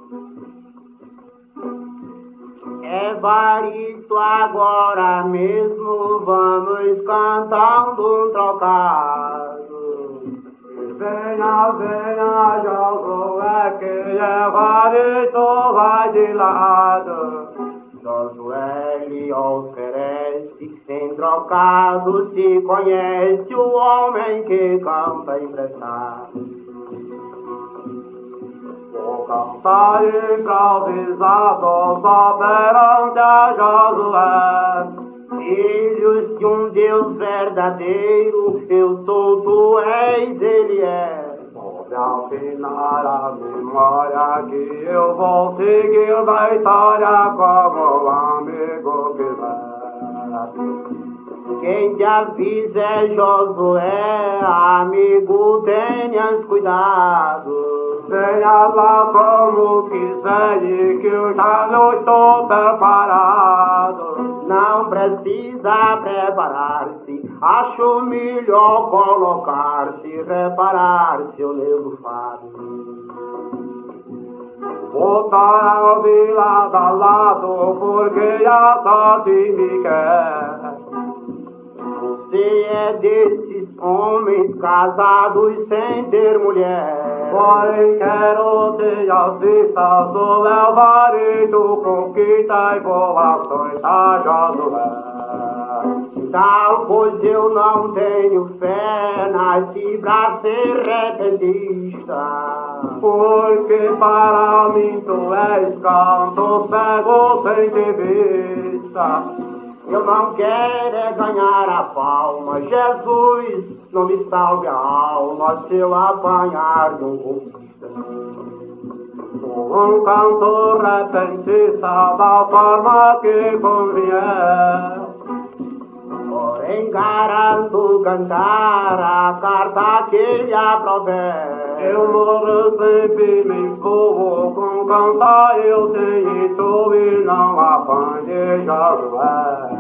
Evaristo, agora mesmo vamos cantando um trocado. Venha, venha, Josué, que Evaristo vai de lado. Josué lhe oferece, sem trocado se conhece o homem que canta emprestado. Vou cantar improvisado só perante a Josué. Filhos de um Deus verdadeiro, eu sou, tu és, ele é. Pode afinar a memória que eu vou seguir da história como o amigo quiser. Quem te avisa é Josué, amigo, tenhas cuidado. Venha lá como quiser e que eu já não estou preparado. Não precisa preparar-se, acho melhor colocar-se, reparar-se o nego fado. Vou estar a ouvir lado a lado porque a sorte me quer. Você é desses homens casados sem ter mulher. Porém quero ter as vistas do Evaristo, conquista e voações a Josué. Tal pois eu não tenho fé, nasci pra ser repentista. Porque para mim tu és canto cego sem ter vista. Eu não quero é ganhar a palma, Jesus, não me salve a alma se eu apanhar de um golpista. Sou um cantor repentista da forma que convier. Porém garanto cantar a carta que lhe aprover. Eu morro sempre me envolvo com cantar, eu sei isso e não apanhei Josué.